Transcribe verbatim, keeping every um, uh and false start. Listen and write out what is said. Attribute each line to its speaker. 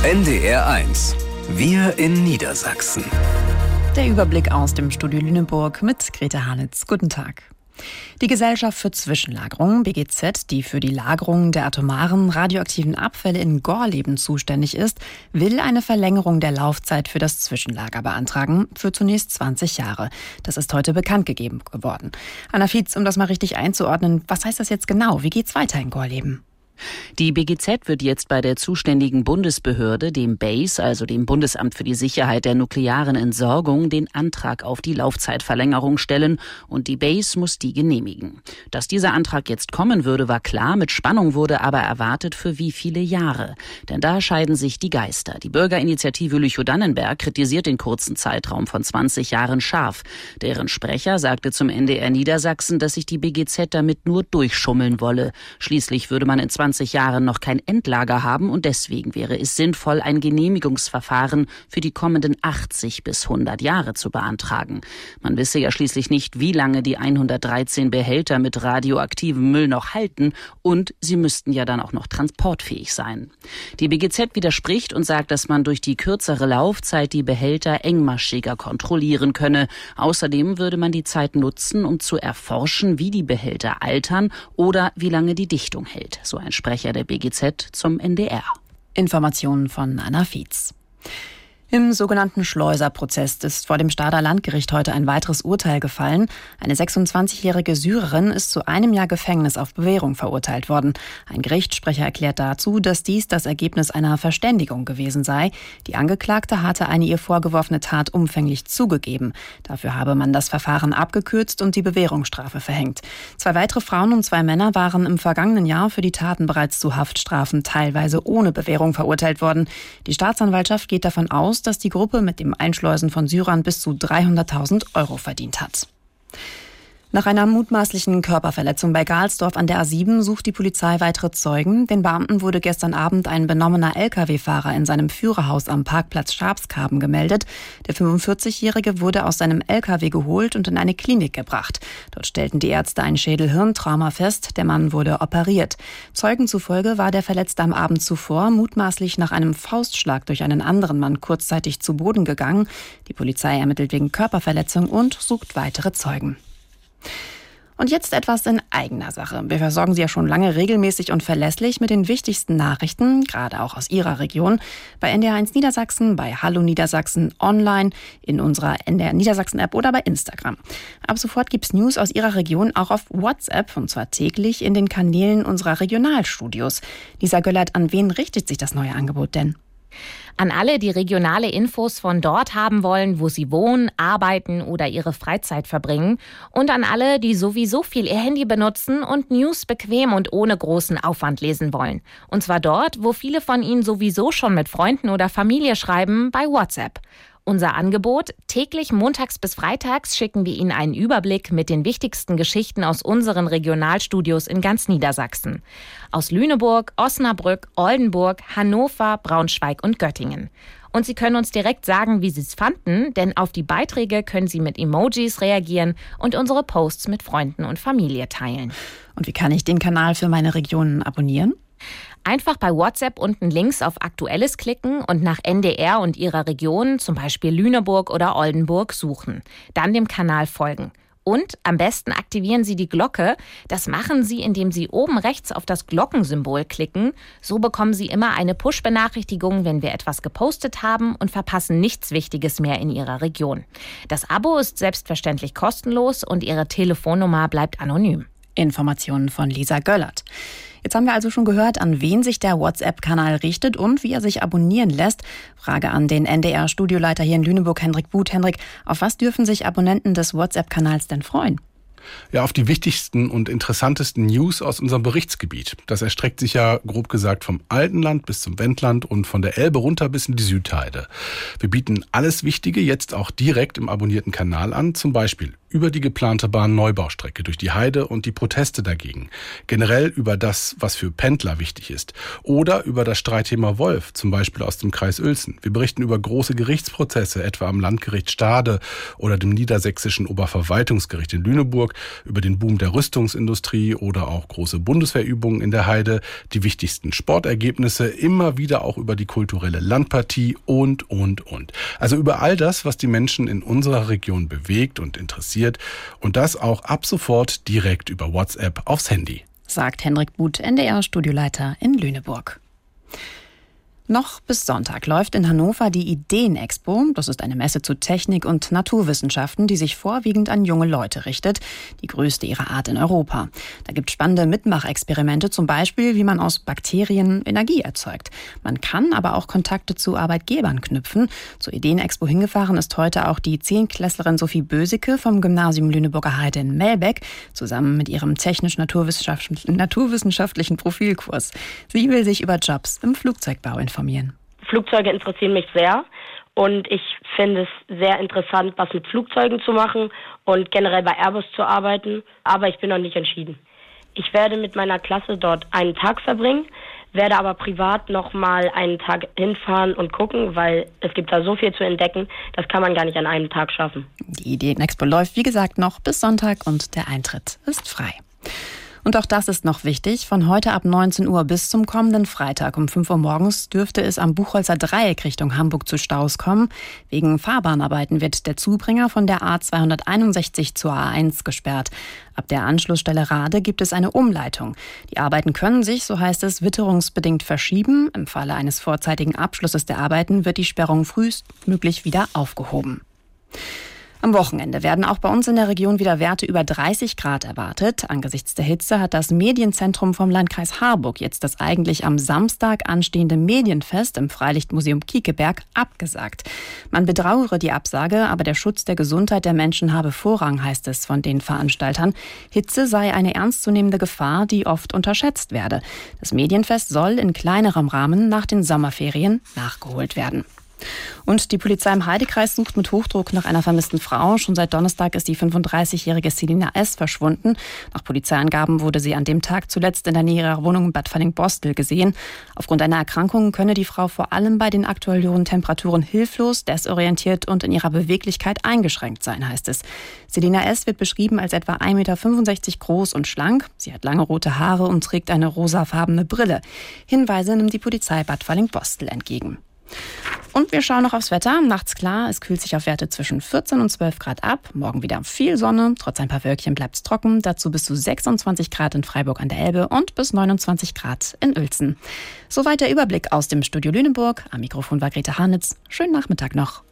Speaker 1: N D R eins. Wir in Niedersachsen.
Speaker 2: Der Überblick aus dem Studio Lüneburg mit Grete Hanitz. Guten Tag. Die Gesellschaft für Zwischenlagerung, B G Z, die für die Lagerung der atomaren radioaktiven Abfälle in Gorleben zuständig ist, will eine Verlängerung der Laufzeit für das Zwischenlager beantragen, für zunächst zwanzig Jahre. Das ist heute bekannt gegeben geworden. Anna Fietz, um das mal richtig einzuordnen, was heißt das jetzt genau? Wie geht's weiter in Gorleben?
Speaker 3: Die B G Z wird jetzt bei der zuständigen Bundesbehörde, dem B A S E, also dem Bundesamt für die Sicherheit der nuklearen Entsorgung, den Antrag auf die Laufzeitverlängerung stellen und die B A S E muss die genehmigen. Dass dieser Antrag jetzt kommen würde, war klar, mit Spannung wurde aber erwartet, für wie viele Jahre. Denn da scheiden sich die Geister. Die Bürgerinitiative Lüchow-Dannenberg kritisiert den kurzen Zeitraum von zwanzig Jahren scharf. Deren Sprecher sagte zum N D R Niedersachsen, dass sich die B G Z damit nur durchschummeln wolle. Schließlich würde man in zwanzig Jahren noch kein Endlager haben und deswegen wäre es sinnvoll, ein Genehmigungsverfahren für die kommenden achtzig bis hundert Jahre zu beantragen. Man wisse ja schließlich nicht, wie lange die hundertdreizehn Behälter mit radioaktivem Müll noch halten und sie müssten ja dann auch noch transportfähig sein. Die B G Z widerspricht und sagt, dass man durch die kürzere Laufzeit die Behälter engmaschiger kontrollieren könne. Außerdem würde man die Zeit nutzen, um zu erforschen, wie die Behälter altern oder wie lange die Dichtung hält. So ein Sprecher der B G Z zum N D R.
Speaker 2: Informationen von Anna Fietz. Im sogenannten Schleuserprozess ist vor dem Stadter Landgericht heute ein weiteres Urteil gefallen. Eine sechsundzwanzigjährige Syrerin ist zu einem Jahr Gefängnis auf Bewährung verurteilt worden. Ein Gerichtssprecher erklärt dazu, dass dies das Ergebnis einer Verständigung gewesen sei. Die Angeklagte hatte eine ihr vorgeworfene Tat umfänglich zugegeben. Dafür habe man das Verfahren abgekürzt und die Bewährungsstrafe verhängt. Zwei weitere Frauen und zwei Männer waren im vergangenen Jahr für die Taten bereits zu Haftstrafen, teilweise ohne Bewährung verurteilt worden. Die Staatsanwaltschaft geht davon aus, dass die Gruppe mit dem Einschleusen von Syrern bis zu dreihunderttausend Euro verdient hat. Nach einer mutmaßlichen Körperverletzung bei Gahlsdorf an der A sieben sucht die Polizei weitere Zeugen. Den Beamten wurde gestern Abend ein benommener L K W-Fahrer in seinem Führerhaus am Parkplatz Schabskarben gemeldet. Der fünfundvierzigjährige wurde aus seinem L K W geholt und in eine Klinik gebracht. Dort stellten die Ärzte ein Schädel-Hirntrauma fest. Der Mann wurde operiert. Zeugen zufolge war der Verletzte am Abend zuvor mutmaßlich nach einem Faustschlag durch einen anderen Mann kurzzeitig zu Boden gegangen. Die Polizei ermittelt wegen Körperverletzung und sucht weitere Zeugen. Und jetzt etwas in eigener Sache. Wir versorgen Sie ja schon lange regelmäßig und verlässlich mit den wichtigsten Nachrichten, gerade auch aus Ihrer Region, bei N D R eins Niedersachsen, bei Hallo Niedersachsen, online, in unserer N D R Niedersachsen-App oder bei Instagram. Ab sofort gibt's News aus Ihrer Region auch auf WhatsApp, und zwar täglich in den Kanälen unserer Regionalstudios. Lisa Göllert, an wen richtet sich das neue Angebot denn?
Speaker 4: An alle, die regionale Infos von dort haben wollen, wo sie wohnen, arbeiten oder ihre Freizeit verbringen. Und an alle, die sowieso viel ihr Handy benutzen und News bequem und ohne großen Aufwand lesen wollen. Und zwar dort, wo viele von ihnen sowieso schon mit Freunden oder Familie schreiben, bei WhatsApp. Unser Angebot: täglich montags bis freitags schicken wir Ihnen einen Überblick mit den wichtigsten Geschichten aus unseren Regionalstudios in ganz Niedersachsen. Aus Lüneburg, Osnabrück, Oldenburg, Hannover, Braunschweig und Göttingen. Und Sie können uns direkt sagen, wie Sie es fanden, denn auf die Beiträge können Sie mit Emojis reagieren und unsere Posts mit Freunden und Familie teilen.
Speaker 2: Und wie kann ich den Kanal für meine Regionen abonnieren?
Speaker 4: Einfach bei WhatsApp unten links auf Aktuelles klicken und nach N D R und Ihrer Region, zum Beispiel Lüneburg oder Oldenburg, suchen. Dann dem Kanal folgen. Und am besten aktivieren Sie die Glocke. Das machen Sie, indem Sie oben rechts auf das Glockensymbol klicken. So bekommen Sie immer eine Push-Benachrichtigung, wenn wir etwas gepostet haben, und verpassen nichts Wichtiges mehr in Ihrer Region. Das Abo ist selbstverständlich kostenlos und Ihre Telefonnummer bleibt anonym.
Speaker 2: Informationen von Lisa Göllert. Jetzt haben wir also schon gehört, an wen sich der WhatsApp-Kanal richtet und wie er sich abonnieren lässt. Frage an den N D R-Studioleiter hier in Lüneburg, Hendrik Buth. Hendrik, auf was dürfen sich Abonnenten des WhatsApp-Kanals denn freuen?
Speaker 5: Ja, auf die wichtigsten und interessantesten News aus unserem Berichtsgebiet. Das erstreckt sich ja grob gesagt vom Altenland bis zum Wendland und von der Elbe runter bis in die Südheide. Wir bieten alles Wichtige jetzt auch direkt im abonnierten Kanal an, zum Beispiel über die geplante Bahnneubaustrecke durch die Heide und die Proteste dagegen. Generell über das, was für Pendler wichtig ist. Oder über das Streitthema Wolf, zum Beispiel aus dem Kreis Uelzen. Wir berichten über große Gerichtsprozesse, etwa am Landgericht Stade oder dem Niedersächsischen Oberverwaltungsgericht in Lüneburg Lüneburg über den Boom der Rüstungsindustrie oder auch große Bundeswehrübungen in der Heide, die wichtigsten Sportergebnisse, immer wieder auch über die kulturelle Landpartie und, und, und. Also über all das, was die Menschen in unserer Region bewegt und interessiert und das auch ab sofort direkt über WhatsApp aufs Handy.
Speaker 2: Sagt Henrik Buth, N D R-Studioleiter in Lüneburg. Noch bis Sonntag läuft in Hannover die Ideen-Expo. Das ist eine Messe zu Technik und Naturwissenschaften, die sich vorwiegend an junge Leute richtet. Die größte ihrer Art in Europa. Da gibt es spannende Mitmachexperimente, zum Beispiel, wie man aus Bakterien Energie erzeugt. Man kann aber auch Kontakte zu Arbeitgebern knüpfen. Zur Ideen-Expo hingefahren ist heute auch die Zehnklässlerin Sophie Böseke vom Gymnasium Lüneburger Heide in Melbeck, zusammen mit ihrem technisch-naturwissenschaftlichen naturwissenschaftlichen Profilkurs. Sie will sich über Jobs im Flugzeugbau informieren.
Speaker 6: Flugzeuge interessieren mich sehr und ich finde es sehr interessant, was mit Flugzeugen zu machen und generell bei Airbus zu arbeiten, aber ich bin noch nicht entschieden. Ich werde mit meiner Klasse dort einen Tag verbringen, werde aber privat noch mal einen Tag hinfahren und gucken, weil es gibt da so viel zu entdecken, das kann man gar nicht an einem Tag schaffen.
Speaker 2: Die Ideen-Expo läuft, wie gesagt, noch bis Sonntag und der Eintritt ist frei. Und auch das ist noch wichtig. Von heute ab neunzehn Uhr bis zum kommenden Freitag um fünf Uhr morgens dürfte es am Buchholzer Dreieck Richtung Hamburg zu Staus kommen. Wegen Fahrbahnarbeiten wird der Zubringer von der A zweihunderteinundsechzig zur A eins gesperrt. Ab der Anschlussstelle Rade gibt es eine Umleitung. Die Arbeiten können sich, so heißt es, witterungsbedingt verschieben. Im Falle eines vorzeitigen Abschlusses der Arbeiten wird die Sperrung frühestmöglich wieder aufgehoben. Am Wochenende werden auch bei uns in der Region wieder Werte über dreißig Grad erwartet. Angesichts der Hitze hat das Medienzentrum vom Landkreis Harburg jetzt das eigentlich am Samstag anstehende Medienfest im Freilichtmuseum Kiekeberg abgesagt. Man bedauere die Absage, aber der Schutz der Gesundheit der Menschen habe Vorrang, heißt es von den Veranstaltern. Hitze sei eine ernstzunehmende Gefahr, die oft unterschätzt werde. Das Medienfest soll in kleinerem Rahmen nach den Sommerferien nachgeholt werden. Und die Polizei im Heidekreis sucht mit Hochdruck nach einer vermissten Frau. Schon seit Donnerstag ist die fünfunddreißigjährige Selina S. verschwunden. Nach Polizeiangaben wurde sie an dem Tag zuletzt in der Nähe ihrer Wohnung in Bad Falling-Bostel gesehen. Aufgrund einer Erkrankung könne die Frau vor allem bei den aktuell hohen Temperaturen hilflos, desorientiert und in ihrer Beweglichkeit eingeschränkt sein, heißt es. Selina S. wird beschrieben als etwa ein Meter fünfundsechzig groß und schlank. Sie hat lange rote Haare und trägt eine rosafarbene Brille. Hinweise nimmt die Polizei Bad Falling-Bostel entgegen. Und wir schauen noch aufs Wetter. Nachts klar, es kühlt sich auf Werte zwischen vierzehn und zwölf Grad ab. Morgen wieder viel Sonne, trotz ein paar Wölkchen bleibt es trocken. Dazu bis zu sechsundzwanzig Grad in Freiburg an der Elbe und bis neunundzwanzig Grad in Uelzen. Soweit der Überblick aus dem Studio Lüneburg. Am Mikrofon war Grete Harnitz. Schönen Nachmittag noch.